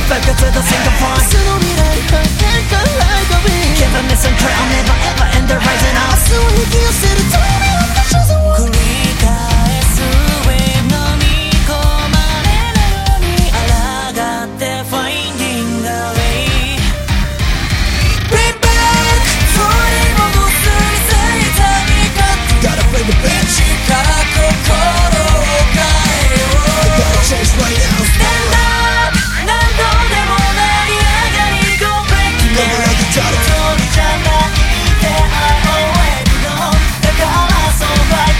back to the single point その未来は変化ライトビー Give a listen to I'll never ever end the rising up 明日を引き寄せるための場所ぞ繰り返すウェーブのみ込まれないように抗って Finding a way Bring back 取り戻すについたいか Gotta bring it back 力心を変えよう Gotta change right now Stand up 何度でも成り上がり Go break it down 一人じゃないって I already know だからそう fight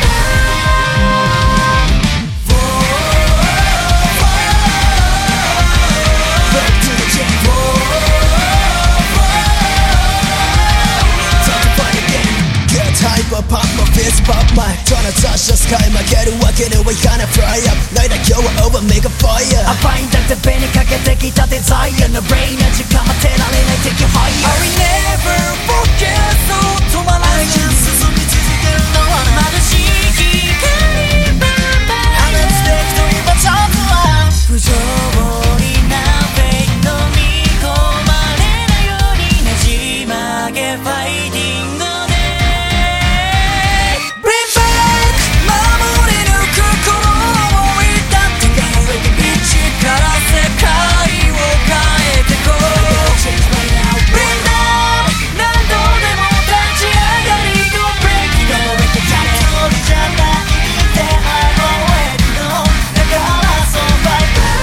Back to the jam Time to fight again Get hyper pop my fist pop my トラザシャスカイ負けるわけにはいかない Fly up 泣いた今日は over make a fire I find that the 手にかけてきたデザイアのブレインな時間待てられない Take you higher I will never forget そう止まらない進み続けるのは眩しい光バンバン Unexpected と今ちょっとは不条理なフェイトに込まれないようにねじ曲げ Fighting the day Bring back 守り抜くこの想いだって一から世界を変えてこう Bring down 何度でも立ち上がり Go break it down 一人じゃないって I already know だからそう fight back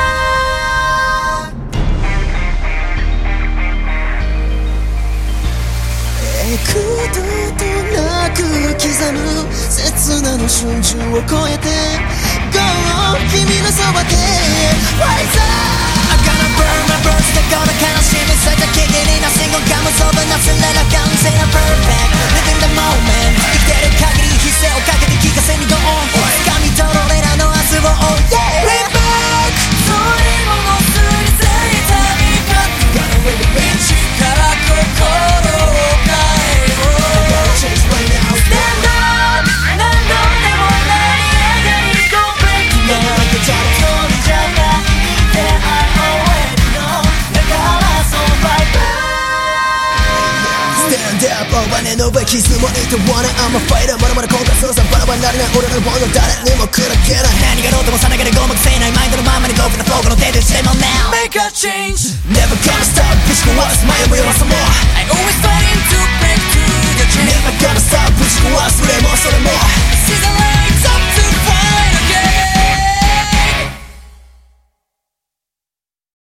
幾度となく刻む刹那の瞬時を超えて Go 君のそばで Rise up I gotta burn my bros でこの悲しみさえた危機に Nothing gon' come over nothing let I come say I'm perfect Living the moment 生きてる限り犠牲をかけて聞かせに Go on 掴み取ろう俺らの明日を Oh yeah Bring back 取り戻すについたいか Gotta bring it back 力心を変えよう Gotta change right now Stand up 何度でも成り上がり Go break it down 一人じゃないって I already know だからそう fight back Stand up 大羽の上傷もいと wanna I'm a fighter まだまだ今回操作バラバラになれない俺らのボンド誰にも砕けない何がどうともさながらごまくせないマインドのままに Go for the flow この手でしても now Make a change Never gonna stop ぶち壊す前を見ろ some more